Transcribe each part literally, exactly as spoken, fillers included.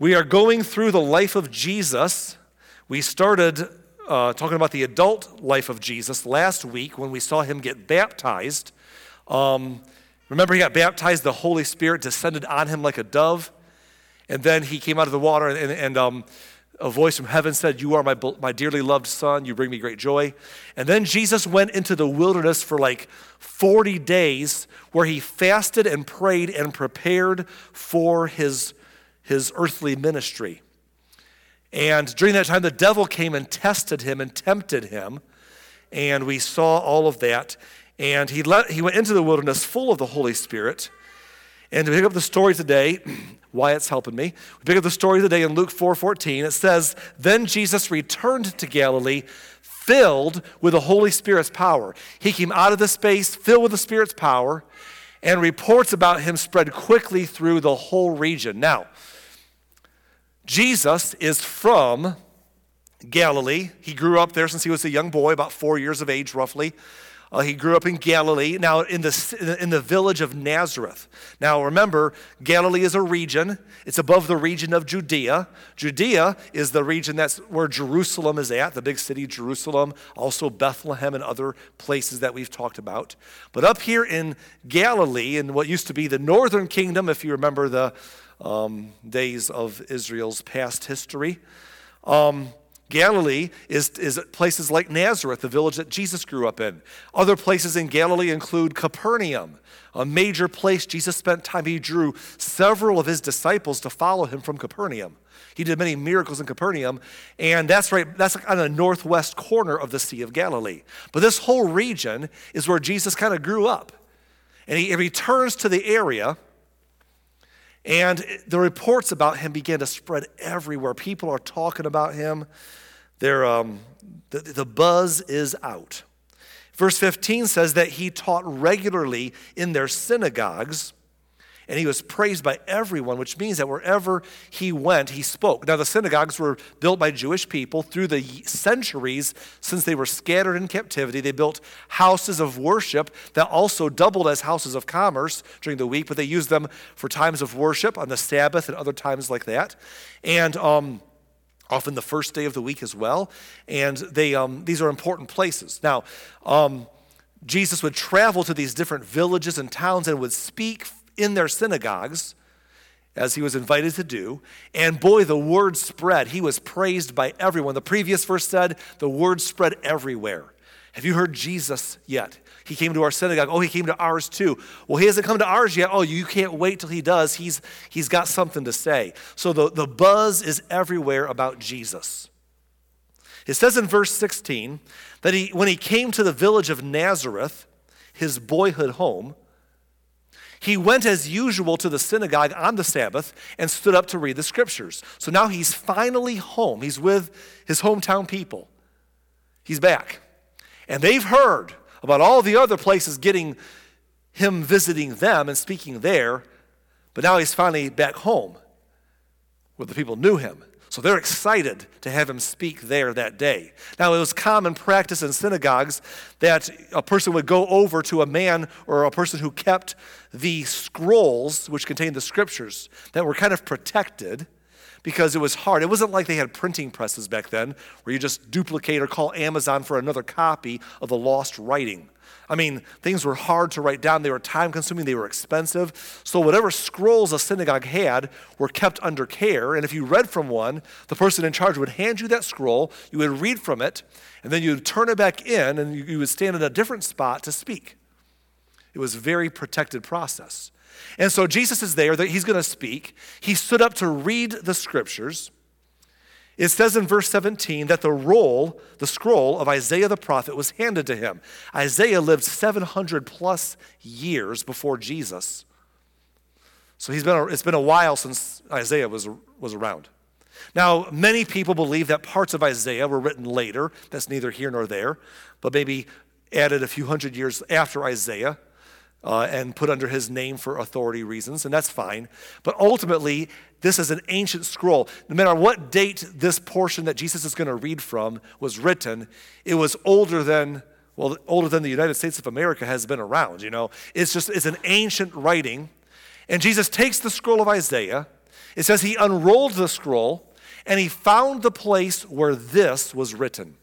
We are going through the life of Jesus. We started uh, talking about the adult life of Jesus last week when we saw him get baptized. Um, remember, he got baptized, the Holy Spirit descended on him like a dove, and then he came out of the water, and, and um, a voice from heaven said, "You are my, my dearly loved son, you bring me great joy." And then Jesus went into the wilderness for like forty days where he fasted and prayed and prepared for his his earthly ministry. And during that time, the devil came and tested him and tempted him, and we saw all of that. And he let, he went into the wilderness full of the Holy Spirit. And to pick up the story today, Wyatt's helping me. We pick up the story today in Luke four fourteen. It says, "Then Jesus returned to Galilee, filled with the Holy Spirit's power." He came out of the space filled with the Spirit's power, and reports about him spread quickly through the whole region. Now, Jesus is from Galilee. He grew up there since he was a young boy, about four years of age roughly. Uh, he grew up in Galilee, now in the, in the village of Nazareth. Now remember, Galilee is a region. It's above the region of Judea. Judea is the region that's where Jerusalem is at, the big city Jerusalem, also Bethlehem and other places that we've talked about. But up here in Galilee, in what used to be the northern kingdom, if you remember the um, days of Israel's past history, um, Galilee is, is places like Nazareth, the village that Jesus grew up in. Other places in Galilee include Capernaum, a major place Jesus spent time. He drew several of his disciples to follow him from Capernaum. He did many miracles in Capernaum, and that's right, that's on the northwest corner of the Sea of Galilee. But this whole region is where Jesus kind of grew up. And he, he returns to the area, and the reports about him began to spread everywhere. People are talking about him. They're, um, the, the buzz is out. Verse fifteen says that he taught regularly in their synagogues, and he was praised by everyone, which means that wherever he went, he spoke. Now, the synagogues were built by Jewish people through the centuries since they were scattered in captivity. They built houses of worship that also doubled as houses of commerce during the week, but they used them for times of worship on the Sabbath and other times like that. And um, often the first day of the week as well. And they um, these are important places. Now, um, Jesus would travel to these different villages and towns and would speak in their synagogues, as he was invited to do. And boy, the word spread. He was praised by everyone. The previous verse said, the word spread everywhere. Have you heard Jesus yet? He came to our synagogue. Oh, he came to ours too. Well, he hasn't come to ours yet. Oh, you can't wait till he does. He's, he's got something to say. So the, the buzz is everywhere about Jesus. It says in verse sixteen that he, when he came to the village of Nazareth, his boyhood home, he went as usual to the synagogue on the Sabbath and stood up to read the scriptures. So now he's finally home. He's with his hometown people. He's back. And they've heard about all the other places getting him visiting them and speaking there, but now he's finally back home where the people knew him. So they're excited to have him speak there that day. Now, it was common practice in synagogues that a person would go over to a man or a person who kept the scrolls, which contained the scriptures, that were kind of protected because it was hard. It wasn't like they had printing presses back then where you just duplicate or call Amazon for another copy of the lost writing. I mean, things were hard to write down. They were time-consuming. They were expensive. So whatever scrolls a synagogue had were kept under care. And if you read from one, the person in charge would hand you that scroll. You would read from it, and then you would turn it back in, and you, you would stand in a different spot to speak. It was a very protected process. And so Jesus is there. That he's going to speak. He stood up to read the scriptures. It says in verse seventeen that the roll, the scroll of Isaiah the prophet was handed to him. Isaiah lived seven hundred plus years before Jesus. So he's been a, it's been a while since Isaiah was, was around. Now, many people believe that parts of Isaiah were written later. That's neither here nor there, but maybe added a few hundred years after Isaiah. Uh, and put under his name for authority reasons, and that's fine. But ultimately, this is an ancient scroll. No matter what date this portion that Jesus is going to read from was written, it was older than, well, older than the United States of America has been around, you know. It's just, it's an ancient writing. And Jesus takes the scroll of Isaiah, It says he unrolled the scroll and he found the place where this was written.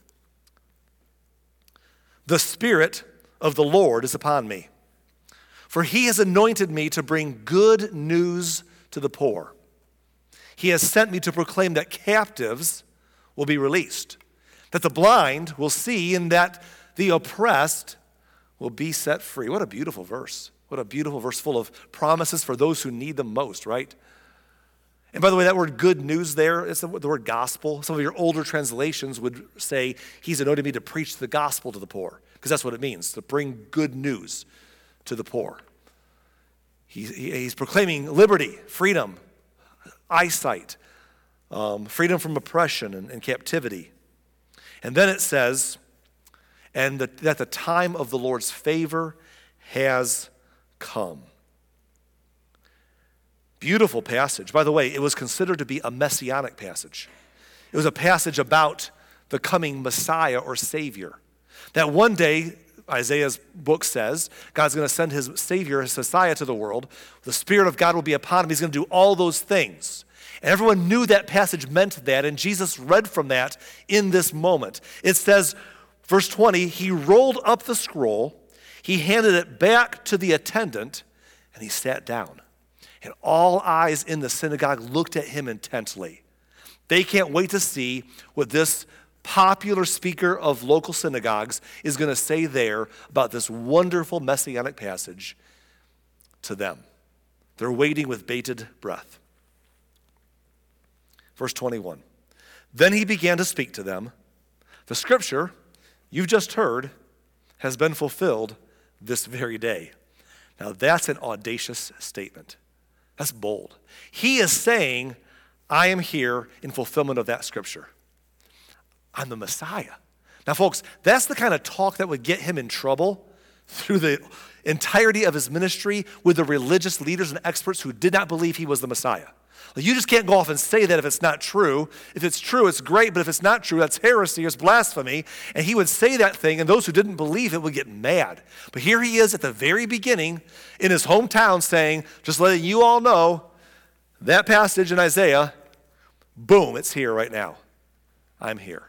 The Spirit of the Lord is upon me, for he has anointed me to bring good news to the poor. He has sent me to proclaim that captives will be released, that the blind will see, and that the oppressed will be set free. What a beautiful verse. What a beautiful verse full of promises for those who need them most, right? And by the way, that word good news there, it's the word gospel. Some of your older translations would say, he's anointed me to preach the gospel to the poor, because that's what it means, to bring good news to the poor. He, he, he's proclaiming liberty, freedom, eyesight, um, freedom from oppression and, and captivity. And then it says, and the, that the time of the Lord's favor has come. Beautiful passage. By the way, it was considered to be a messianic passage. It was a passage about the coming Messiah or Savior. That one day, Isaiah's book says, God's going to send his Savior, his Messiah to the world. The Spirit of God will be upon him. He's going to do all those things. And everyone knew that passage meant that, and Jesus read from that in this moment. It says, verse twenty, he rolled up the scroll, he handed it back to the attendant, and he sat down. And all eyes in the synagogue looked at him intently. They can't wait to see what this popular speaker of local synagogues is going to say there about this wonderful messianic passage to them. They're waiting with bated breath. Verse twenty-one, then he began to speak to them. The scripture you've just heard has been fulfilled this very day. Now that's an audacious statement. That's bold. He is saying, I am here in fulfillment of that scripture. I'm the Messiah. Now, folks, that's the kind of talk that would get him in trouble through the entirety of his ministry with the religious leaders and experts who did not believe he was the Messiah. Like, you just can't go off and say that if it's not true. If it's true, it's great, but if it's not true, that's heresy, it's blasphemy. And he would say that thing, and those who didn't believe it would get mad. But here he is at the very beginning in his hometown saying, just letting you all know, that passage in Isaiah, boom, it's here right now. I'm here.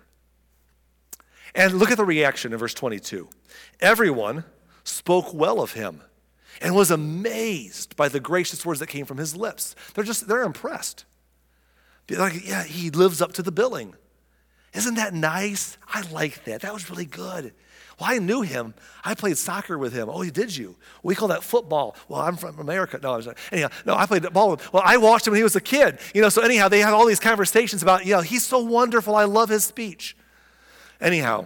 And look at the reaction in verse twenty-two. Everyone spoke well of him and was amazed by the gracious words that came from his lips. They're just, they're impressed. They're like, yeah, he lives up to the billing. Isn't that nice? I like that. That was really good. Well, I knew him. I played soccer with him. Oh, did you? We call that football. Well, I'm from America. No, I was like, anyhow, no, I played ball with him. Well, I watched him when he was a kid. You know, so anyhow, they had all these conversations about, you know, he's so wonderful. I love his speech. Anyhow,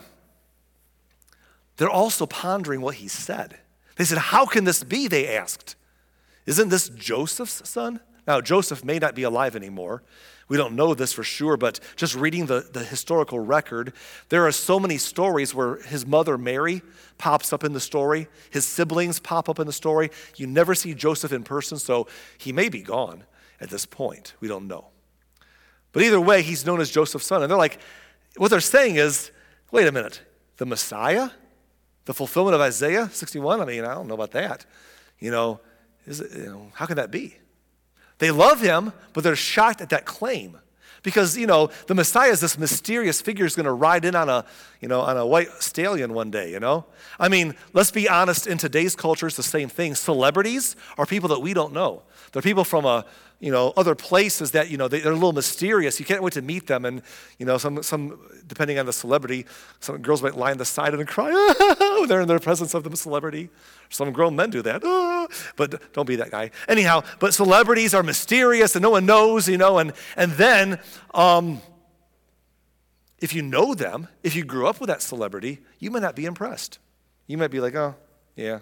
they're also pondering what he said. They said, how can this be, they asked. Isn't this Joseph's son? Now, Joseph may not be alive anymore. We don't know this for sure, but just reading the, the historical record, there are so many stories where his mother, Mary, pops up in the story. His siblings pop up in the story. You never see Joseph in person, so he may be gone at this point. We don't know. But either way, he's known as Joseph's son. And they're like, what they're saying is, wait a minute, the Messiah? The fulfillment of Isaiah sixty-one? I mean, I don't know about that. You know, is it, you know, how can that be? They love him, but they're shocked at that claim. Because, you know, the Messiah is this mysterious figure who's going to ride in on a, you know, on a white stallion one day, you know? I mean, let's be honest, in today's culture, it's the same thing. Celebrities are people that we don't know. They're people from a, you know, other places that, you know, they, they're a little mysterious. You can't wait to meet them. And, you know, some, some depending on the celebrity, some girls might lie on the side and cry, oh, they're in the presence of the celebrity. Some grown men do that, oh, but don't be that guy. Anyhow, but celebrities are mysterious and no one knows, you know, and, and then um, if you know them, if you grew up with that celebrity, you might not be impressed. You might be like, oh, yeah.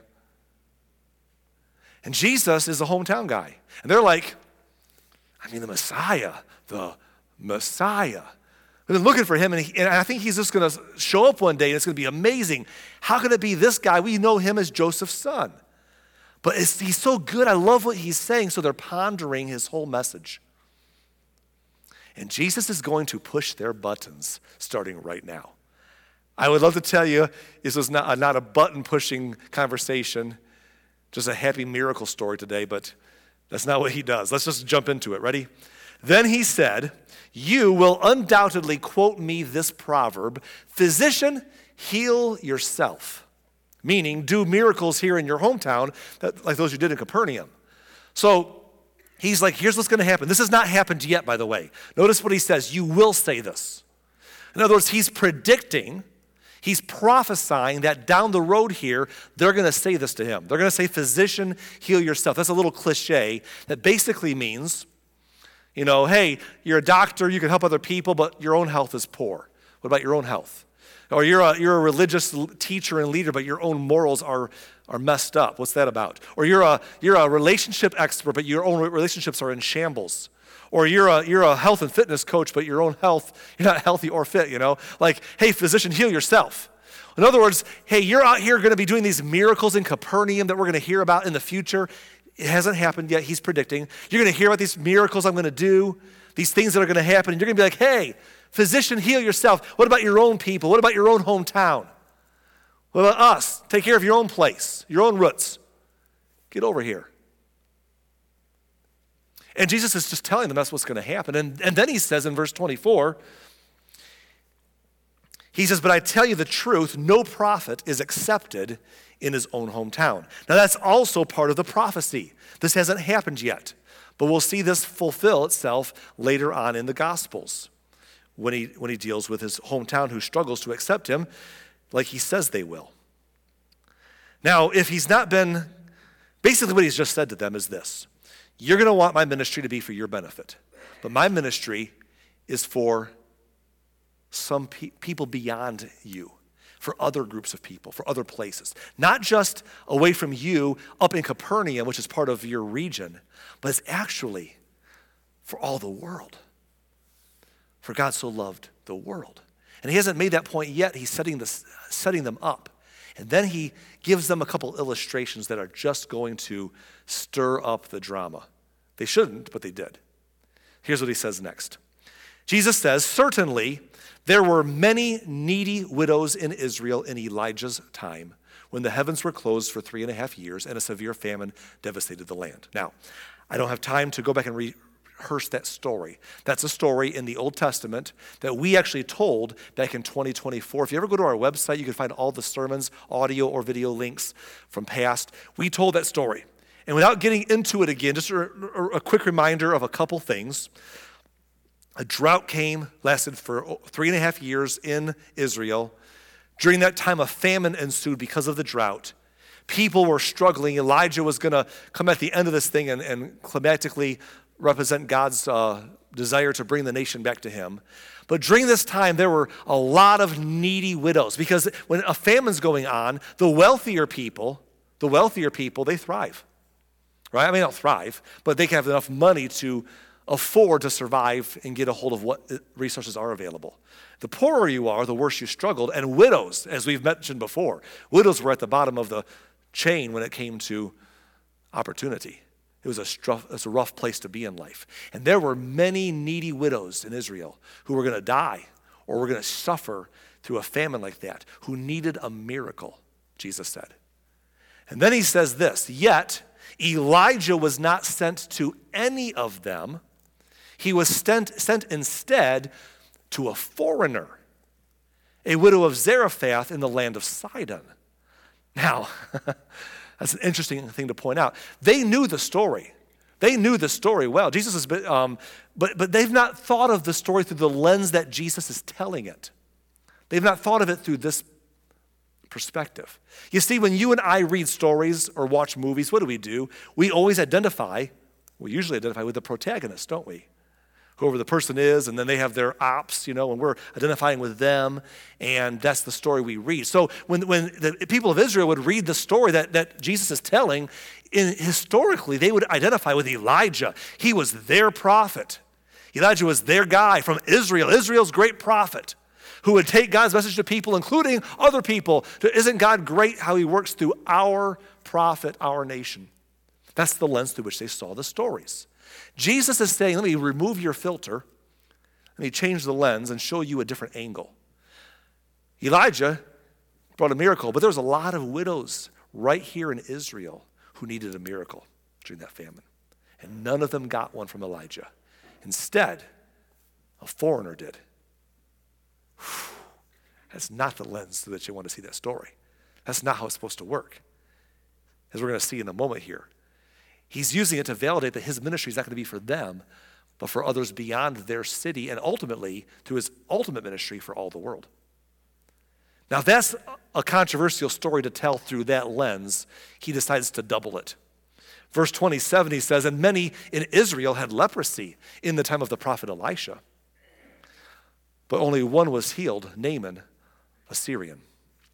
And Jesus is a hometown guy. And they're like, I mean, the Messiah, the Messiah. We've been looking for him, and, he, and I think he's just going to show up one day, and it's going to be amazing. How could it be this guy? We know him as Joseph's son. But it's, he's so good. I love what he's saying, so they're pondering his whole message. And Jesus is going to push their buttons starting right now. I would love to tell you this was not, not a button-pushing conversation, just a happy miracle story today, but that's not what he does. Let's just jump into it. Ready? Then he said, you will undoubtedly quote me this proverb, physician, heal yourself. Meaning, do miracles here in your hometown, that, like those you did in Capernaum. So he's like, here's what's going to happen. This has not happened yet, by the way. Notice what he says, you will say this. In other words, he's predicting, he's prophesying that down the road here, they're going to say this to him. They're going to say, physician, heal yourself. That's a little cliche that basically means, you know, hey, you're a doctor, you can help other people, but your own health is poor. What about your own health? Or you're a, you're a religious teacher and leader, but your own morals are, are messed up. What's that about? Or you're a, you're a relationship expert, but your own relationships are in shambles. Or you're a, you're a health and fitness coach, but your own health, you're not healthy or fit, you know? Like, hey, physician, heal yourself. In other words, hey, you're out here going to be doing these miracles in Capernaum that we're going to hear about in the future. It hasn't happened yet, he's predicting. You're going to hear about these miracles I'm going to do, these things that are going to happen, and you're going to be like, hey, physician, heal yourself. What about your own people? What about your own hometown? What about us? Take care of your own place, your own roots. Get over here. And Jesus is just telling them that's what's going to happen. And, and then he says in verse twenty-four, he says, but I tell you the truth, no prophet is accepted in his own hometown. Now that's also part of the prophecy. This hasn't happened yet, but we'll see this fulfill itself later on in the Gospels when he, when he deals with his hometown who struggles to accept him like he says they will. Now, if he's not been, basically what he's just said to them is this, you're going to want my ministry to be for your benefit, but my ministry is for some pe- people beyond you, for other groups of people, for other places. Not just away from you up in Capernaum, which is part of your region, but it's actually for all the world. For God so loved the world. And he hasn't made that point yet. He's setting, this, setting them up. And then he gives them a couple illustrations that are just going to stir up the drama. They shouldn't, but they did. Here's what he says next. Jesus says, certainly there were many needy widows in Israel in Elijah's time when the heavens were closed for three and a half years and a severe famine devastated the land. Now, I don't have time to go back and rehearse that story. That's a story in the Old Testament that we actually told back in twenty twenty-four. If you ever go to our website, you can find all the sermons, audio or video links from past. We told that story. And without getting into it again, just a, a quick reminder of a couple things. A drought came, lasted for three and a half years in Israel. During that time, a famine ensued because of the drought. People were struggling. Elijah was going to come at the end of this thing and, and climatically represent God's uh, desire to bring the nation back to him. But during this time, there were a lot of needy widows because when a famine's going on, the wealthier people, the wealthier people, they thrive. Right? I mean, not thrive, but they can have enough money to afford to survive and get a hold of what resources are available. The poorer you are, the worse you struggled. And widows, as we've mentioned before, widows were at the bottom of the chain when it came to opportunity. It was a, struff, it was a rough place to be in life. And there were many needy widows in Israel who were going to die or were going to suffer through a famine like that, who needed a miracle, Jesus said. And then he says this, yet Elijah was not sent to any of them. He was sent, sent instead to a foreigner, a widow of Zarephath in the land of Sidon. Now, that's an interesting thing to point out. They knew the story. They knew the story well. Jesus has been, um, but, but they've not thought of the story through the lens that Jesus is telling it. They've not thought of it through this perspective. You see, when you and I read stories or watch movies, what do we do? We always identify, we usually identify with the protagonist, don't we? Whoever the person is, and then they have their ops, you know, and we're identifying with them, and that's the story we read. So when, when the people of Israel would read the story that, that Jesus is telling, in, historically, they would identify with Elijah. He was their prophet. Elijah was their guy from Israel, Israel's great prophet, who would take God's message to people, including other people. Isn't God great how he works through our prophet, our nation? That's the lens through which they saw the stories. Jesus is saying, let me remove your filter, let me change the lens and show you a different angle. Elijah brought a miracle, but there was a lot of widows right here in Israel who needed a miracle during that famine. And none of them got one from Elijah. Instead, a foreigner did. Whew. That's not the lens through which you want to see that story. That's not how it's supposed to work. As we're going to see in a moment here. He's using it to validate that his ministry is not going to be for them, but for others beyond their city, and ultimately, through his ultimate ministry, for all the world. Now, if that's a controversial story to tell through that lens, he decides to double it. Verse twenty-seven, he says, and many in Israel had leprosy in the time of the prophet Elisha, but only one was healed, Naaman, a Syrian.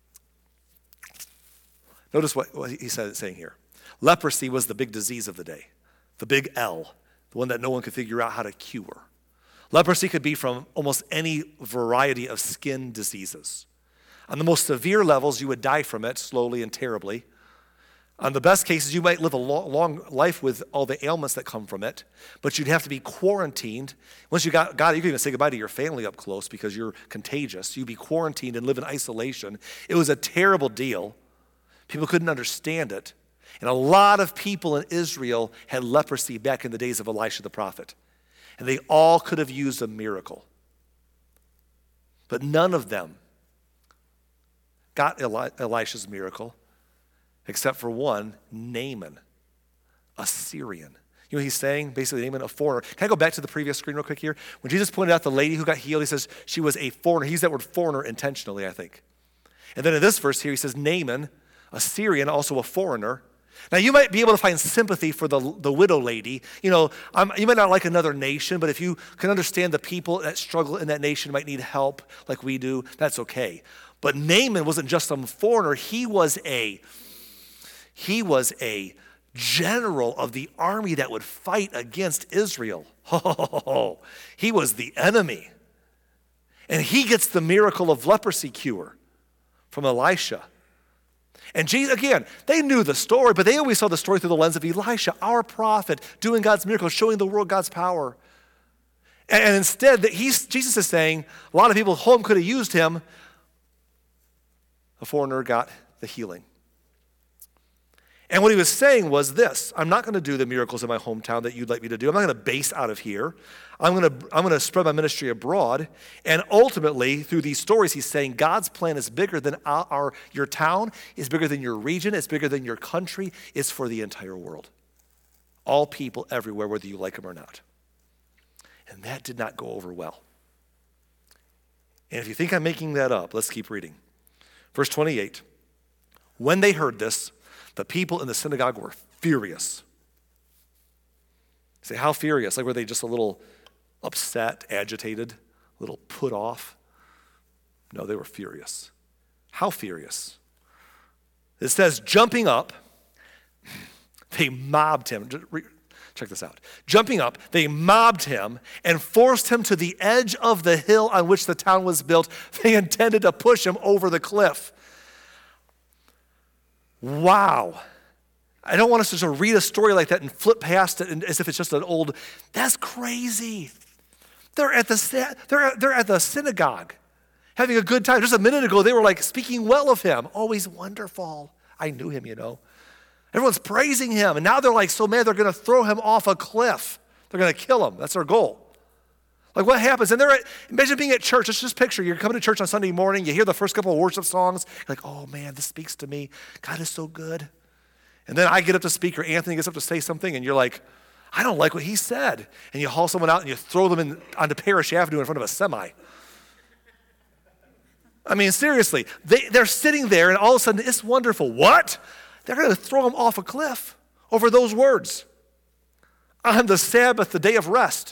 Notice what, what he said, saying here. Leprosy was the big disease of the day, the big L, the one that no one could figure out how to cure. Leprosy could be from almost any variety of skin diseases. On the most severe levels, you would die from it slowly and terribly. On the best cases, you might live a long, long life with all the ailments that come from it, but you'd have to be quarantined. Once you got, got it, you could even say goodbye to your family up close because you're contagious. You'd be quarantined and live in isolation. It was a terrible deal. People couldn't understand it. And a lot of people in Israel had leprosy back in the days of Elisha the prophet. And they all could have used a miracle. But none of them got Eli- Elisha's miracle, except for one, Naaman, a Syrian. You know what he's saying? Basically, Naaman, a foreigner. Can I go back to the previous screen real quick here? When Jesus pointed out the lady who got healed, he says she was a foreigner. He used that word foreigner intentionally, I think. And then in this verse here, he says Naaman, a Syrian, also a foreigner. Now, you might be able to find sympathy for the, the widow lady. You know, I'm, you might not like another nation, but if you can understand the people that struggle in that nation might need help like we do, that's okay. But Naaman wasn't just some foreigner. He was a, he was a general of the army that would fight against Israel. Oh, he was the enemy. And he gets the miracle of leprosy cure from Elisha. And Jesus, again, they knew the story, but they always saw the story through the lens of Elisha, our prophet, doing God's miracles, showing the world God's power. And, and instead, that he's, Jesus is saying, a lot of people at home could have used him. A foreigner got the healing. And what he was saying was this: I'm not going to do the miracles in my hometown that you'd like me to do. I'm not going to base out of here. I'm going to, I'm going to spread my ministry abroad. And ultimately, through these stories, he's saying God's plan is bigger than our, our your town, is bigger than your region, it's bigger than your country, it's for the entire world. All people everywhere, whether you like them or not. And that did not go over well. And if you think I'm making that up, let's keep reading. Verse twenty-eight, when they heard this, the people in the synagogue were furious. Say, how furious? Like, were they just a little upset, agitated, a little put off? No, they were furious. How furious? It says, jumping up, they mobbed him. Check this out. Jumping up, they mobbed him and forced him to the edge of the hill on which the town was built. They intended to push him over the cliff. Wow. I don't want us to just read a story like that and flip past it as if it's just an old, that's crazy. They're at the, they're, they're at the synagogue having a good time. Just a minute ago, they were like speaking well of him. Oh, he's wonderful. I knew him, you know. Everyone's praising him. And now they're like so mad they're going to throw him off a cliff. They're going to kill him. That's their goal. Like, what happens? And they're at, imagine being at church. Let's just picture you're coming to church on Sunday morning. You hear the first couple of worship songs. You're like, oh, man, this speaks to me. God is so good. And then I get up to speak, or Anthony gets up to say something, and you're like, I don't like what he said. And you haul someone out and you throw them in, onto Parish Avenue in front of a semi. I mean, seriously, they, they're sitting there, and all of a sudden, it's wonderful. What? They're going to throw him off a cliff over those words on the Sabbath, the day of rest.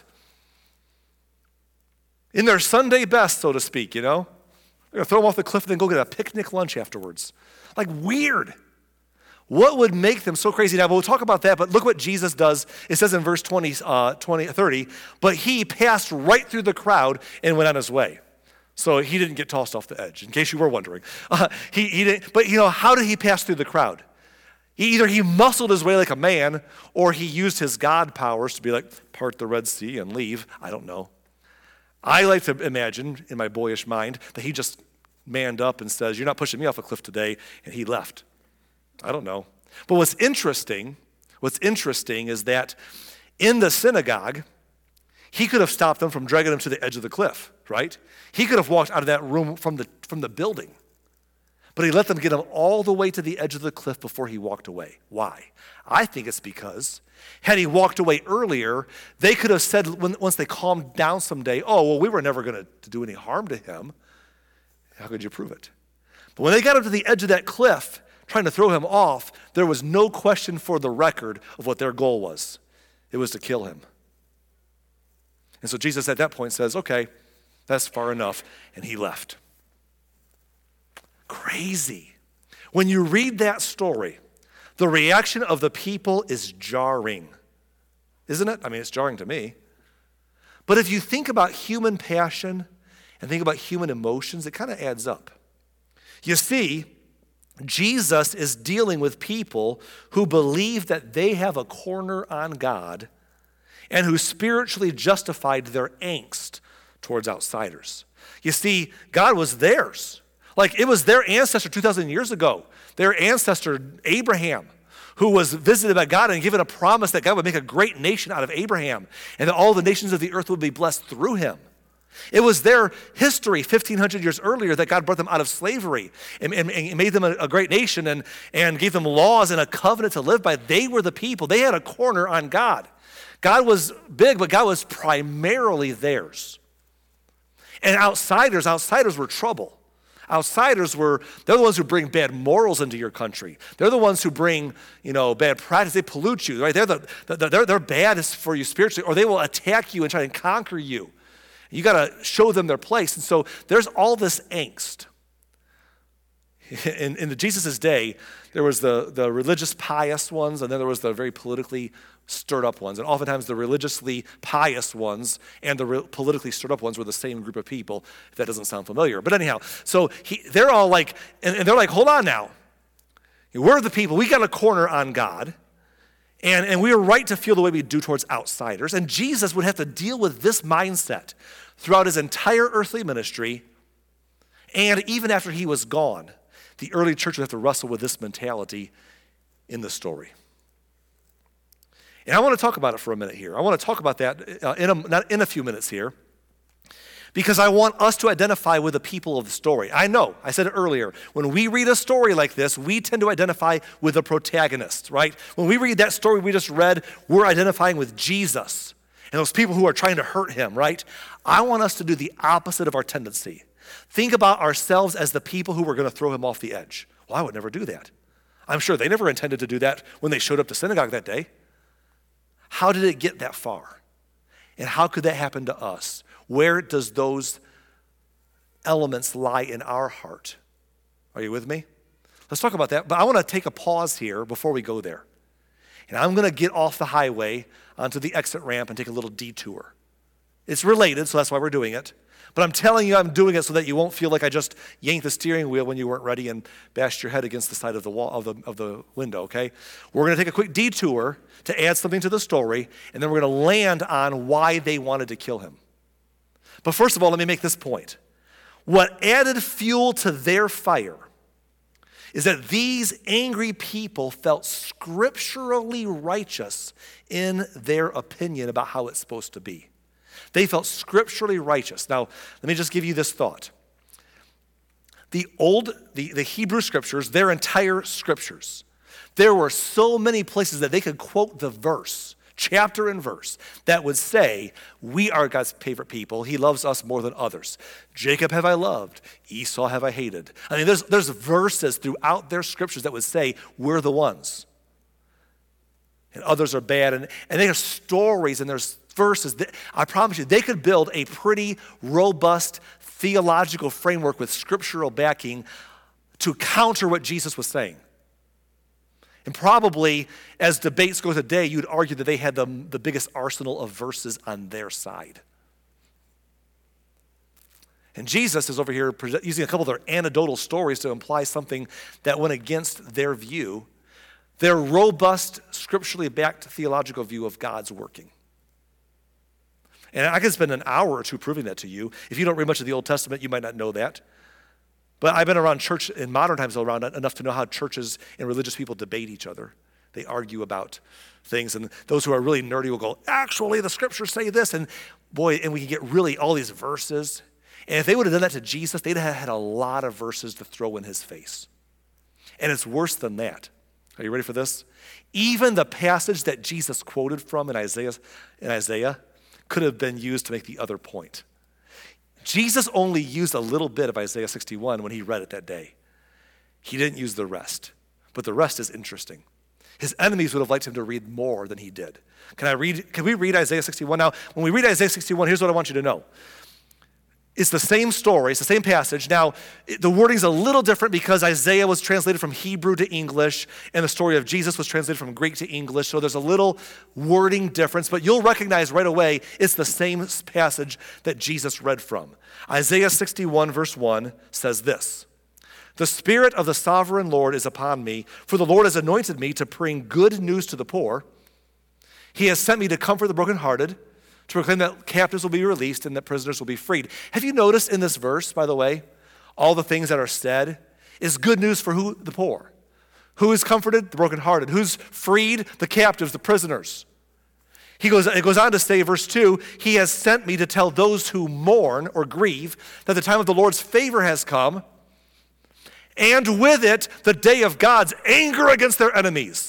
In their Sunday best, so to speak, you know? They're going to throw him off the cliff and then go get a picnic lunch afterwards. Like, weird. What would make them so crazy? Now, we'll talk about that, but look what Jesus does. It says in verse twenty, uh, twenty, thirty, but he passed right through the crowd and went on his way. So he didn't get tossed off the edge, in case you were wondering. Uh, he, he didn't, but, you know, how did he pass through the crowd? He, either he muscled his way like a man, or he used his God powers to be like, part the Red Sea and leave. I don't know. I like to imagine, in my boyish mind, that he just manned up and says, you're not pushing me off a cliff today, and he left. I don't know. But what's interesting, what's interesting is that in the synagogue, He could have stopped them from dragging them to the edge of the cliff, right? He could have walked out of that room from the, from the building. But he let them get him all the way to the edge of the cliff before he walked away. Why? I think it's because had he walked away earlier, they could have said, when, once they calmed down someday, oh, well, we were never going to do any harm to him. How could you prove it? But when they got him to the edge of that cliff, trying to throw him off, there was no question for the record of what their goal was. It was to kill him. And so Jesus at that point says, okay, that's far enough, and he left. Crazy. When you read that story, the reaction of the people is jarring, isn't it? I mean, it's jarring to me. But if you think about human passion and think about human emotions, it kind of adds up. You see, Jesus is dealing with people who believe that they have a corner on God and who spiritually justified their angst towards outsiders. You see, God was theirs. Like, it was their ancestor two thousand years ago, their ancestor Abraham, who was visited by God and given a promise that God would make a great nation out of Abraham and that all the nations of the earth would be blessed through him. It was their history fifteen hundred years earlier that God brought them out of slavery and, and, and made them a, a great nation and, and gave them laws and a covenant to live by. They were the people. They had a corner on God. God was big, but God was primarily theirs. And outsiders, outsiders were trouble. Outsiders were, they're the ones who bring bad morals into your country. They're the ones who bring, you know, bad practice. They pollute you, right? They're, the, they're, they're bad for you spiritually, or they will attack you and try and conquer you. You got to show them their place. And so there's all this angst. In, in Jesus' day, there was the, the religious pious ones, and then there was the very politically stirred up ones. And oftentimes the religiously pious ones and the re- politically stirred up ones were the same group of people, if that doesn't sound familiar. But anyhow, so he, they're all like, and, and they're like, hold on now. We're the people. We got a corner on God. And, and we are right to feel the way we do towards outsiders. And Jesus would have to deal with this mindset throughout his entire earthly ministry. And even after he was gone, the early church would have to wrestle with this mentality in the story. And I want to talk about it for a minute here. I want to talk about that uh, in, a, not in a few minutes here, because I want us to identify with the people of the story. I know, I said it earlier, when we read a story like this, we tend to identify with the protagonist, right? When we read that story we just read, we're identifying with Jesus and those people who are trying to hurt him, right? I want us to do the opposite of our tendency. Think about ourselves as the people who were going to throw him off the edge. Well, I would never do that. I'm sure they never intended to do that when they showed up to synagogue that day. How did it get that far? And how could that happen to us? Where does those elements lie in our heart? Are you with me? Let's talk about that. But I want to take a pause here before we go there. And I'm going to get off the highway onto the exit ramp and take a little detour. It's related, so that's why we're doing it. But I'm telling you I'm doing it so that you won't feel like I just yanked the steering wheel when you weren't ready and bashed your head against the side of the wall of the, of the window, okay? We're going to take a quick detour to add something to the story, and then we're going to land on why they wanted to kill him. But first of all, let me make this point. What added fuel to their fire is that these angry people felt scripturally righteous in their opinion about how it's supposed to be. They felt scripturally righteous. Now, let me just give you this thought. The old, the, the Hebrew scriptures, their entire scriptures, there were so many places that they could quote the verse, chapter and verse, that would say, we are God's favorite people. He loves us more than others. Jacob have I loved, Esau have I hated. I mean, there's, there's verses throughout their scriptures that would say, we're the ones. And others are bad. And, and there's stories and there's verses that, I promise you, they could build a pretty robust theological framework with scriptural backing to counter what Jesus was saying. And probably, as debates go today, you'd argue that they had the, the biggest arsenal of verses on their side. And Jesus is over here using a couple of their anecdotal stories to imply something that went against their view, their robust, scripturally backed theological view of God's working. And I could spend an hour or two proving that to you. If you don't read much of the Old Testament, you might not know that. But I've been around church in modern times around enough to know how churches and religious people debate each other. They argue about things, and those who are really nerdy will go, actually, the scriptures say this, and boy, and we can get really all these verses. And if they would have done that to Jesus, they'd have had a lot of verses to throw in his face. And it's worse than that. Are you ready for this? Even the passage that Jesus quoted from in Isaiah, in Isaiah could have been used to make the other point. Jesus only used a little bit of Isaiah sixty-one when he read it that day. He didn't use the rest, but the rest is interesting. His enemies would have liked him to read more than he did. Can I read? Can we read Isaiah sixty-one? Now, when we read Isaiah sixty-one, here's what I want you to know. It's the same story, it's the same passage. Now, the wording's a little different because Isaiah was translated from Hebrew to English, and the story of Jesus was translated from Greek to English, so there's a little wording difference, but you'll recognize right away it's the same passage that Jesus read from. Isaiah sixty-one, verse one says this, "The Spirit of the sovereign Lord is upon me, for the Lord has anointed me to bring good news to the poor. He has sent me to comfort the brokenhearted, to proclaim that captives will be released and that prisoners will be freed." Have you noticed in this verse, by the way, all the things that are said is good news for who? The poor. Who is comforted? The brokenhearted. Who's freed? The captives, the prisoners. He goes, it goes on to say, verse two, "He has sent me to tell those who mourn or grieve that the time of the Lord's favor has come, and with it, the day of God's anger against their enemies."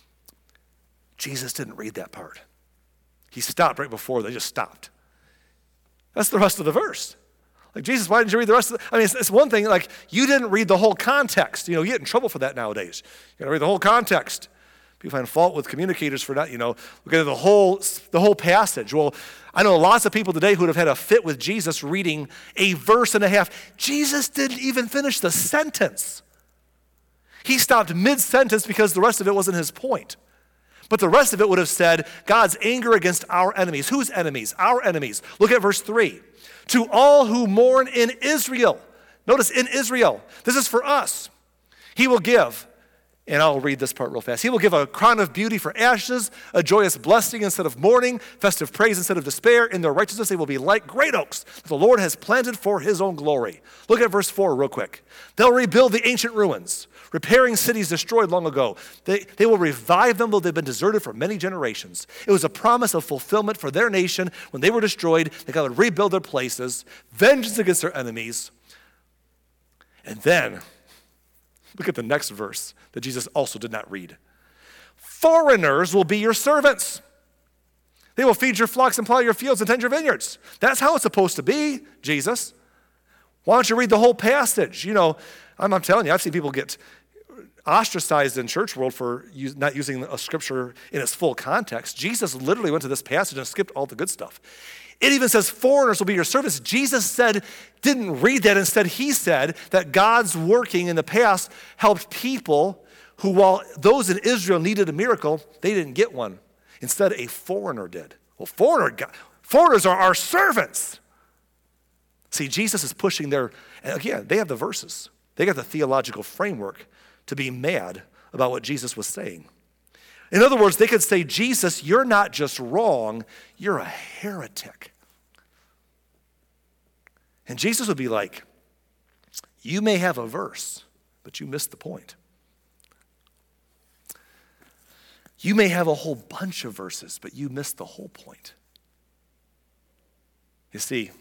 Jesus didn't read that part. He stopped right before they just stopped. That's the rest of the verse. Like, Jesus, why didn't you read the rest of the, I mean, it's, it's one thing, like, you didn't read the whole context. You know, you get in trouble for that nowadays. You gotta read the whole context. People find fault with communicators for not, you know, look at the whole, the whole passage. Well, I know lots of people today who would have had a fit with Jesus reading a verse and a half. Jesus didn't even finish the sentence. He stopped mid-sentence because the rest of it wasn't his point. But the rest of it would have said, God's anger against our enemies. Whose enemies? Our enemies. Look at verse three. "To all who mourn in Israel." Notice, in Israel. This is for us. "He will give," and I'll read this part real fast. "He will give a crown of beauty for ashes, a joyous blessing instead of mourning, festive praise instead of despair. In their righteousness they will be like great oaks that the Lord has planted for his own glory." Look at verse four real quick. "They'll rebuild the ancient ruins, repairing cities destroyed long ago. They, they will revive them, though they've been deserted for many generations." It was a promise of fulfillment for their nation when they were destroyed, that God would rebuild their places, vengeance against their enemies. And then, look at the next verse that Jesus also did not read. "Foreigners will be your servants. They will feed your flocks and plow your fields and tend your vineyards." That's how it's supposed to be, Jesus. Why don't you read the whole passage? You know, I'm, I'm telling you, I've seen people get ostracized in church world for use, not using a scripture in its full context. Jesus literally went to this passage and skipped all the good stuff. It even says foreigners will be your servants. Jesus said, didn't read that. Instead, he said that God's working in the past helped people who, while those in Israel needed a miracle, they didn't get one. Instead, a foreigner did. Well, foreigner, foreigners are our servants. See, Jesus is pushing their, and again, they have the verses. They got the theological framework to be mad about what Jesus was saying. In other words, they could say, Jesus, you're not just wrong, you're a heretic. And Jesus would be like, you may have a verse, but you missed the point. You may have a whole bunch of verses, but you missed the whole point. You see,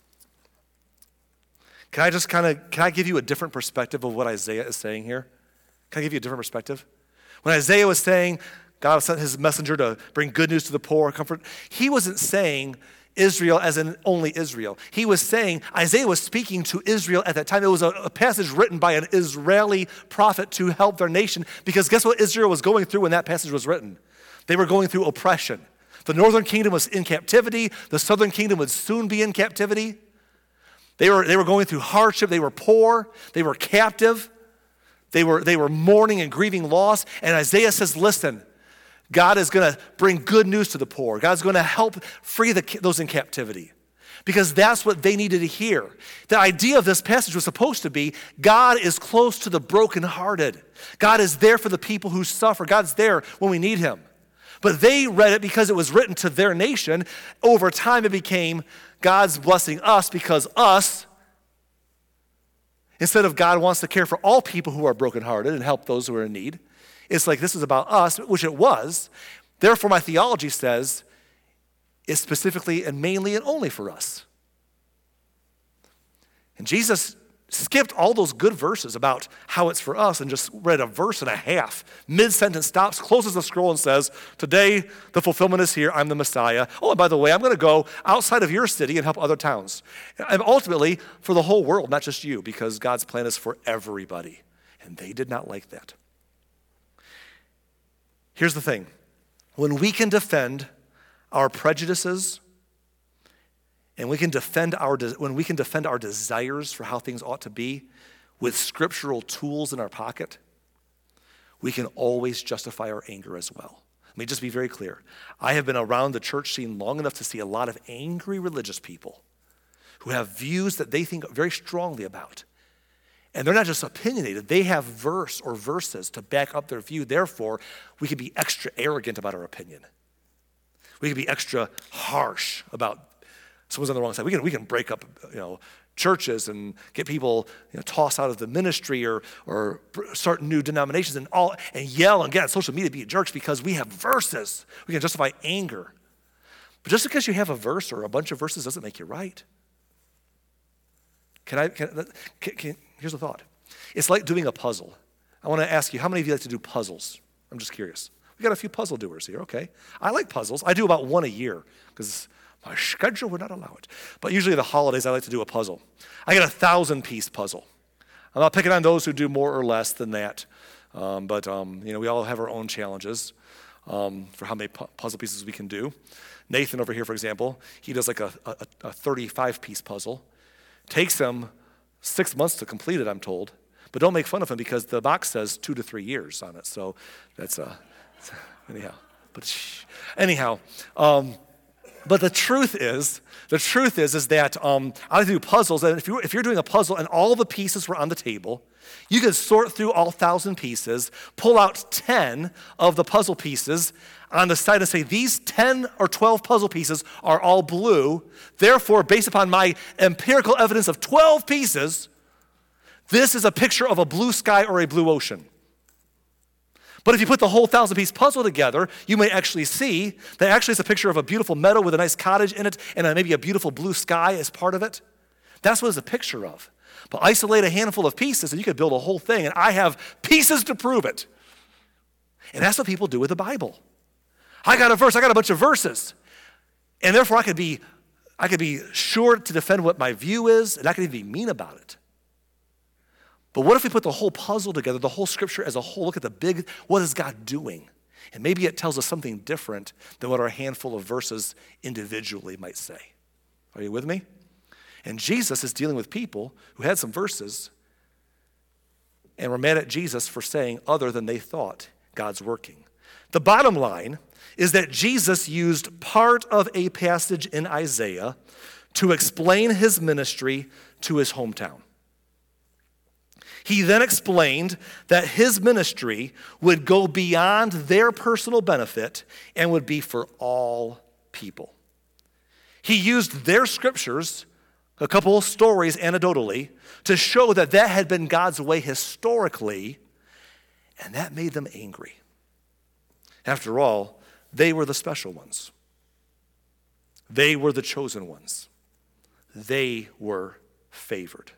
can I just kind of, can I give you a different perspective of what Isaiah is saying here? Can I give you a different perspective? When Isaiah was saying God sent his messenger to bring good news to the poor, comfort, he wasn't saying Israel as in only Israel. He was saying, Isaiah was speaking to Israel at that time. It was a, a passage written by an Israeli prophet to help their nation, because guess what Israel was going through when that passage was written? They were going through oppression. The northern kingdom was in captivity. The southern kingdom would soon be in captivity. They were, they were going through hardship. They were poor. They were captive. They were, they were mourning and grieving loss. And Isaiah says, listen, God is going to bring good news to the poor. God's going to help free the, those in captivity, because that's what they needed to hear. The idea of this passage was supposed to be God is close to the brokenhearted. God is there for the people who suffer. God's there when we need him. But they read it because it was written to their nation. Over time, it became God's blessing us because us, instead of God wants to care for all people who are brokenhearted and help those who are in need, It's like this is about us, which it was. Therefore, my theology says it's specifically and mainly and only for us. And Jesus skipped all those good verses about how it's for us and just read a verse and a half. Mid-sentence stops, closes the scroll and says, today the fulfillment is here, I'm the Messiah. Oh, and by the way, I'm going to go outside of your city and help other towns. And ultimately, for the whole world, not just you, because God's plan is for everybody. And they did not like that. Here's the thing. When we can defend our prejudices, and we can defend our when we can defend our desires for how things ought to be with scriptural tools in our pocket, we can always justify our anger as well. Let me just be very clear. I have been around the church scene long enough to see a lot of angry religious people who have views that they think very strongly about. And they're not just opinionated, they have verse or verses to back up their view. Therefore, we can be extra arrogant about our opinion. We can be extra harsh about someone's on the wrong side. We can we can break up, you know, churches and get people, you know, tossed out of the ministry or or start new denominations and all and yell and get on social media, be jerks because we have verses. We can justify anger. But just because you have a verse or a bunch of verses doesn't make you right. Can I? Can, can, can, here's the thought. It's like doing a puzzle. I want to ask you, how many of you like to do puzzles? I'm just curious. We got a few puzzle doers here. Okay, I like puzzles. I do about one a year because my schedule would not allow it. But usually the holidays, I like to do a puzzle. I get a thousand-piece puzzle. I'm not picking on those who do more or less than that. Um, but, um, you know, we all have our own challenges um, for how many pu- puzzle pieces we can do. Nathan over here, for example, he does like a, a, a thirty-five-piece puzzle. Takes him six months to complete it, I'm told. But don't make fun of him because the box says two to three years on it. So that's, uh, anyhow. But shh. Anyhow, um, But the truth is, the truth is, is that um, I like to do puzzles, and if you're, if you're doing a puzzle and all the pieces were on the table, you could sort through all thousand pieces, pull out ten of the puzzle pieces on the side and say, these ten or twelve puzzle pieces are all blue. Therefore, based upon my empirical evidence of twelve pieces, this is a picture of a blue sky or a blue ocean. But if you put the whole thousand-piece puzzle together, you may actually see that actually it's a picture of a beautiful meadow with a nice cottage in it and maybe a beautiful blue sky as part of it. That's what it's a picture of. But isolate a handful of pieces and you could build a whole thing, and I have pieces to prove it. And that's what people do with the Bible. I got a verse, I got a bunch of verses. And therefore I could be, I could be sure to defend what my view is, and I could even be mean about it. But what if we put the whole puzzle together, the whole scripture as a whole, look at the big, what is God doing? And maybe it tells us something different than what our handful of verses individually might say. Are you with me? And Jesus is dealing with people who had some verses and were mad at Jesus for saying other than they thought God's working. The bottom line is that Jesus used part of a passage in Isaiah to explain his ministry to his hometown. He then explained that his ministry would go beyond their personal benefit and would be for all people. He used their scriptures, a couple of stories anecdotally, to show that that had been God's way historically, and that made them angry. After all, they were the special ones. They were the chosen ones. They were favored.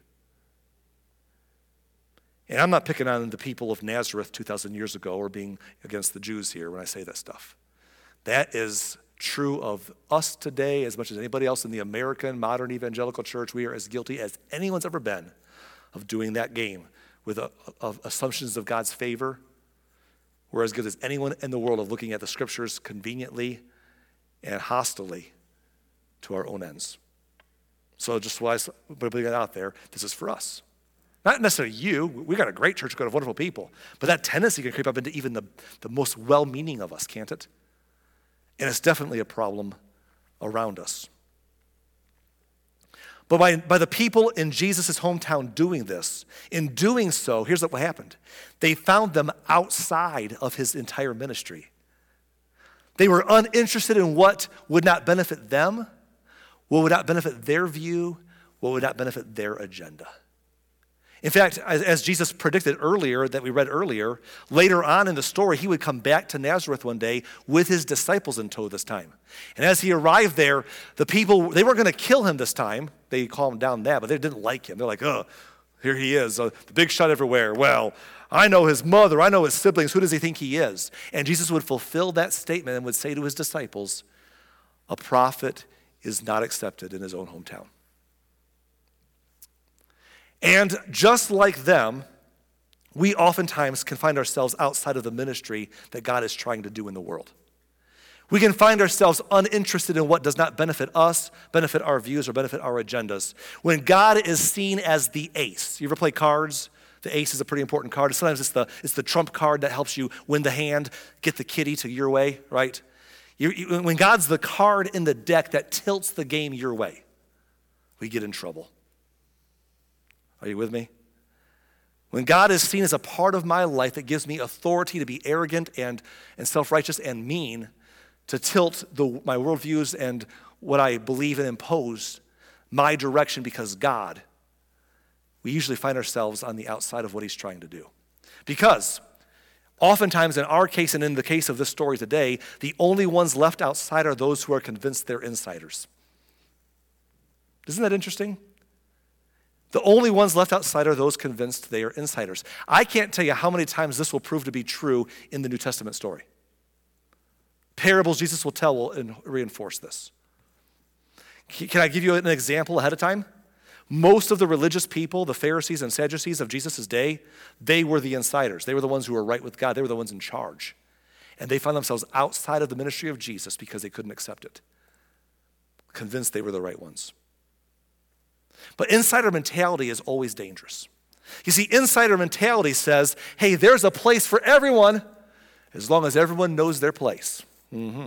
And I'm not picking on the people of Nazareth two thousand years ago or being against the Jews here when I say that stuff. That is true of us today as much as anybody else in the American modern evangelical church. We are as guilty as anyone's ever been of doing that game with a, of assumptions of God's favor. We're as good as anyone in the world of looking at the scriptures conveniently and hostilely to our own ends. So just why I'm putting it out there, this is for us. Not necessarily you. We got a great church, we've got wonderful people. But that tendency can creep up into even the, the most well-meaning of us, can't it? And it's definitely a problem around us. But by, by the people in Jesus' hometown doing this, in doing so, here's what happened. They found them outside of his entire ministry. They were uninterested in what would not benefit them, what would not benefit their view, what would not benefit their agenda. In fact, as, as Jesus predicted earlier, that we read earlier, later on in the story, he would come back to Nazareth one day with his disciples in tow this time. And as he arrived there, the people, they weren't going to kill him this time. They calmed him down that, but they didn't like him. They're like, oh, here he is, uh, the big shot everywhere. Well, I know his mother, I know his siblings. Who does he think he is? And Jesus would fulfill that statement and would say to his disciples, a prophet is not accepted in his own hometown. And just like them, we oftentimes can find ourselves outside of the ministry that God is trying to do in the world. We can find ourselves uninterested in what does not benefit us, benefit our views, or benefit our agendas. When God is seen as the ace. You ever play cards? The ace is a pretty important card. Sometimes it's the, it's the trump card that helps you win the hand, get the kitty to your way, right? You, you, when God's the card in the deck that tilts the game your way, we get in trouble. Are you with me? When God is seen as a part of my life that gives me authority to be arrogant and, and self-righteous and mean, to tilt the, my worldviews and what I believe and impose my direction because God, we usually find ourselves on the outside of what he's trying to do. Because oftentimes in our case and in the case of this story today, the only ones left outside are those who are convinced they're insiders. Isn't that interesting? The only ones left outside are those convinced they are insiders. I can't tell you how many times this will prove to be true in the New Testament story. Parables Jesus will tell will reinforce this. Can I give you an example ahead of time? Most of the religious people, the Pharisees and Sadducees of Jesus' day, they were the insiders. They were the ones who were right with God. They were the ones in charge. And they found themselves outside of the ministry of Jesus because they couldn't accept it, convinced they were the right ones. But insider mentality is always dangerous. You see, insider mentality says, hey, there's a place for everyone as long as everyone knows their place. Mm-hmm.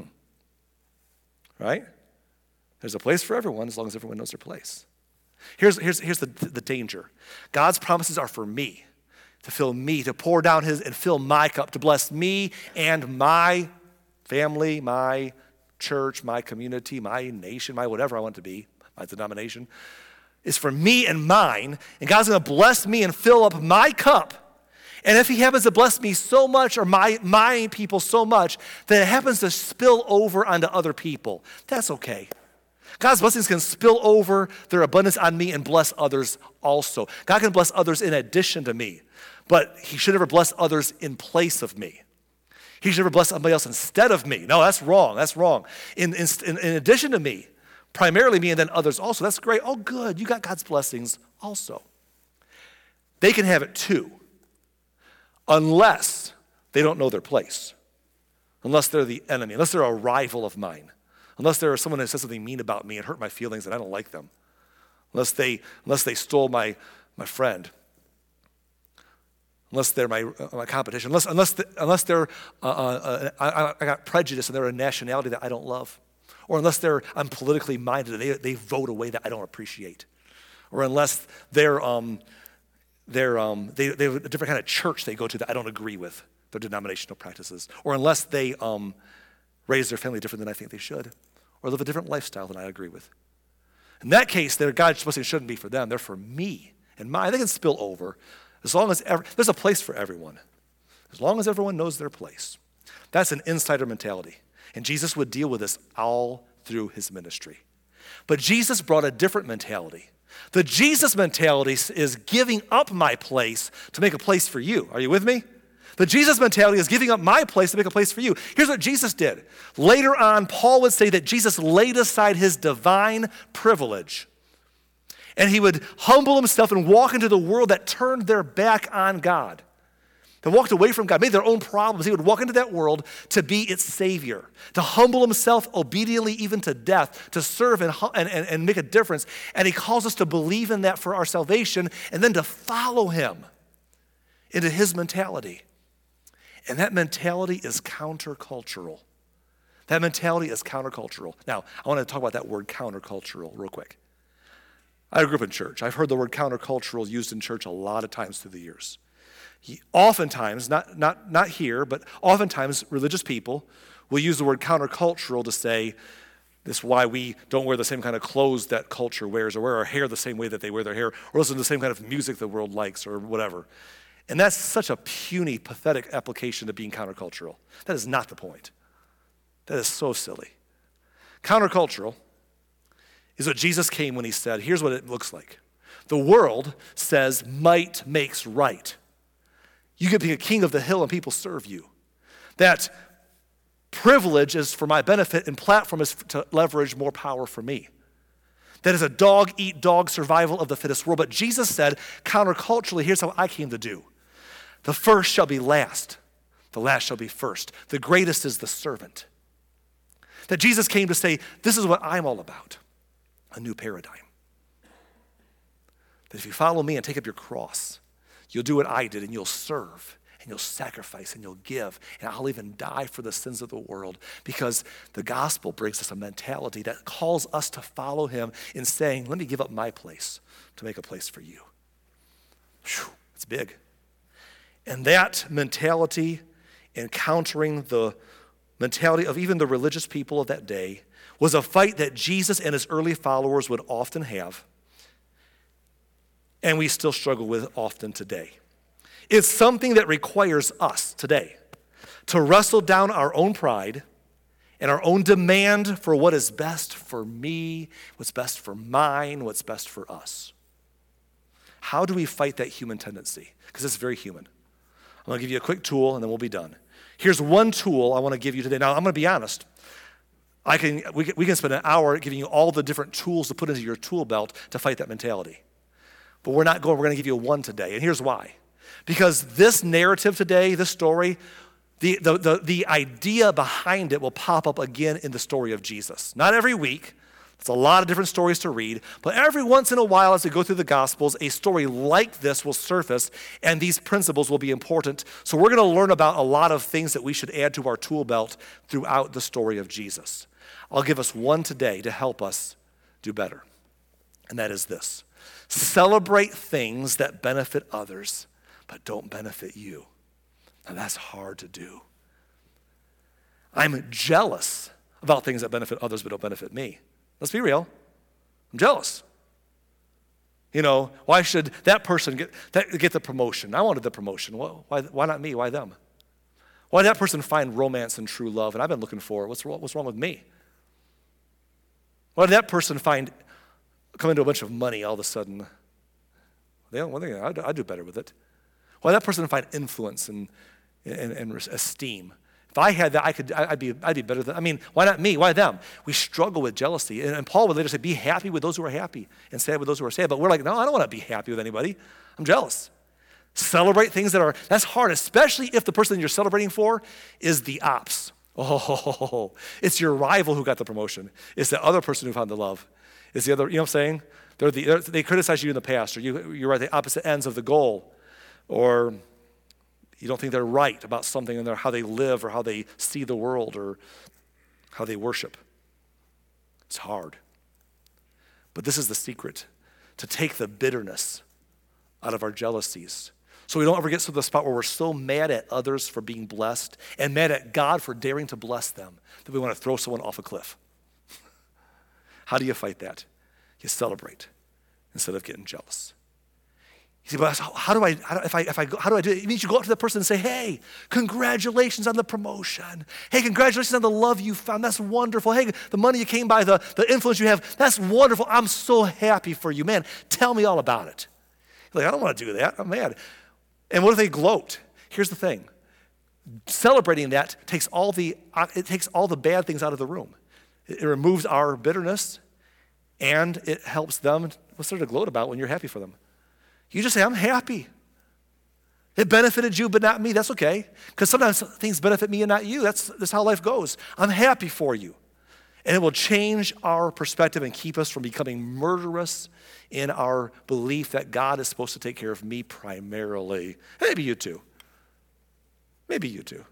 Right? There's a place for everyone as long as everyone knows their place. Here's, here's, here's the, the danger. God's promises are for me, to fill me, to pour down his and fill my cup, to bless me and my family, my church, my community, my nation, my whatever I want to be, my denomination. Is for me and mine, and God's going to bless me and fill up my cup. And if he happens to bless me so much, or my, my people so much, that it happens to spill over onto other people, that's okay. God's blessings can spill over their abundance on me and bless others also. God can bless others in addition to me, but he should never bless others in place of me. He should never bless somebody else instead of me. No, that's wrong. That's wrong. In, in, in addition to me, primarily me and then others also. That's great. Oh, good. You got God's blessings also. They can have it too, unless they don't know their place, unless they're the enemy, unless they're a rival of mine, unless they're someone that says something mean about me and hurt my feelings and I don't like them, unless they unless they stole my, my friend, unless they're my, uh, my competition, unless unless the, unless they're uh, uh, I, I got prejudice and they're a nationality that I don't love. Or unless they're I'm politically minded and they, they vote a way that I don't appreciate. Or unless they're, um, they're, um, they, they have a different kind of church they go to that I don't agree with, their denominational practices. Or unless they um, raise their family different than I think they should. Or live a different lifestyle than I agree with. In that case, their God's blessing shouldn't be for them. They're for me and mine. They can spill over as long as, every, there's a place for everyone. As long as everyone knows their place. That's an insider mentality. And Jesus would deal with this all through his ministry. But Jesus brought a different mentality. The Jesus mentality is giving up my place to make a place for you. Are you with me? The Jesus mentality is giving up my place to make a place for you. Here's what Jesus did. Later on, Paul would say that Jesus laid aside his divine privilege. And he would humble himself and walk into the world that turned their back on God. They walked away from God, made their own problems. He would walk into that world to be its savior, to humble himself obediently even to death, to serve and, and, and make a difference. And he calls us to believe in that for our salvation and then to follow him into his mentality. And that mentality is countercultural. That mentality is countercultural. Now, I want to talk about that word countercultural real quick. I grew up in church. I've heard the word countercultural used in church a lot of times through the years. He, oftentimes, not, not, not here, but oftentimes religious people will use the word countercultural to say This is why we don't wear the same kind of clothes that culture wears, or wear our hair the same way that they wear their hair, or listen to the same kind of music the world likes, or whatever. And that's such a puny, pathetic application to being countercultural. That is not the point. That is so silly. Countercultural is what Jesus came when he said, here's what it looks like. The world says might makes right. You get to be a king of the hill and people serve you. That privilege is for my benefit and platform is to leverage more power for me. That is a dog-eat-dog survival of the fittest world. But Jesus said, counterculturally, here's how I came to do. The first shall be last. The last shall be first. The greatest is the servant. That Jesus came to say, this is what I'm all about. A new paradigm. That if you follow me and take up your cross, you'll do what I did and you'll serve. And you'll sacrifice and you'll give. And I'll even die for the sins of the world. Because the gospel brings us a mentality that calls us to follow him in saying, let me give up my place to make a place for you. Whew, it's big. And that mentality, encountering the mentality of even the religious people of that day, was a fight that Jesus and his early followers would often have. And we still struggle with often today. It's something that requires us today to wrestle down our own pride and our own demand for what is best for me, what's best for mine, what's best for us. How do we fight that human tendency? Because it's very human. I'm going to give you a quick tool and then we'll be done. Here's one tool I want to give you today. Now, I'm going to be honest. I can we, can we can spend an hour giving you all the different tools to put into your tool belt to fight that mentality. But we're not going, we're going to give you one today. And here's why. Because this narrative today, this story, the, the, the, the idea behind it will pop up again in the story of Jesus. Not every week. It's a lot of different stories to read. But every once in a while as we go through the Gospels, a story like this will surface, and these principles will be important. So we're going to learn about a lot of things that we should add to our tool belt throughout the story of Jesus. I'll give us one today to help us do better. And that is this. Celebrate things that benefit others, but don't benefit you. Now that's hard to do. I'm jealous about things that benefit others but don't benefit me. Let's be real. I'm jealous. You know, why should that person get, that, get the promotion? I wanted the promotion. Why, why not me? Why them? Why did that person find romance and true love and I've been looking for it? What's, what's wrong with me? Why did that person find, come into a bunch of money all of a sudden? They don't, well, they, I, I do better with it. Why did that person find influence and, and, and esteem? If I had that, I could, I'd be, I'd be better than, I mean, why not me? Why them? We struggle with jealousy. And, and Paul would later say, be happy with those who are happy and sad with those who are sad. But we're like, no, I don't want to be happy with anybody. I'm jealous. Celebrate things that are, that's hard, especially if the person you're celebrating for is the ops. Oh, it's your rival who got the promotion. It's the other person who found the love. It's the other, you know what I'm saying? They're the, they're, they criticize you in the past, or you, you're at the opposite ends of the goal. Or you don't think they're right about something in their how they live or how they see the world or how they worship. It's hard. But this is the secret, to take the bitterness out of our jealousies. So we don't ever get to the spot where we're so mad at others for being blessed and mad at God for daring to bless them that we want to throw someone off a cliff. How do you fight that? You celebrate instead of getting jealous. You say, but how do I, how do, if I, if I, go, how do I do it? It means you go up to the person and say, hey, congratulations on the promotion. Hey, congratulations on the love you found. That's wonderful. Hey, the money you came by, the, the influence you have, that's wonderful. I'm so happy for you. Man, tell me all about it. You're like, I don't want to do that. I'm mad. And what if they gloat? Here's the thing. Celebrating that takes all the, it takes all the bad things out of the room. It, it removes our bitterness, and it helps them. What's there to gloat about when you're happy for them? You just say, I'm happy. It benefited you, but not me. That's okay. Because sometimes things benefit me and not you. That's, that's how life goes. I'm happy for you. And it will change our perspective and keep us from becoming murderous in our belief that God is supposed to take care of me primarily. Maybe you too. Maybe you too.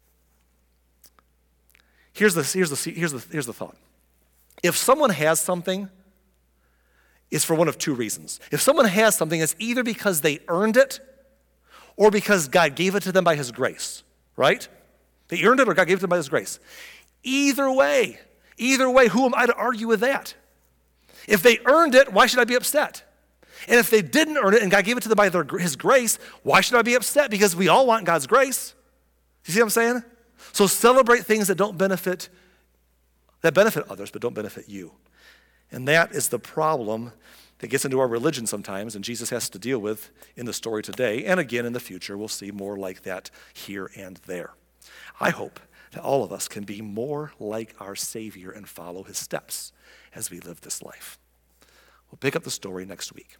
Here's the, here's the, here's the, here's the thought. If someone has something, it's for one of two reasons. If someone has something, it's either because they earned it or because God gave it to them by his grace, right? They earned it or God gave it to them by his grace. Either way, Either way, who am I to argue with that? If they earned it, why should I be upset? And if they didn't earn it and God gave it to them by their, his grace, why should I be upset? Because we all want God's grace. You see what I'm saying? So celebrate things that don't benefit, that benefit others, but don't benefit you. And that is the problem that gets into our religion sometimes, and Jesus has to deal with in the story today. And again, in the future, we'll see more like that here and there. I hope that all of us can be more like our Savior and follow his steps as we live this life. We'll pick up the story next week.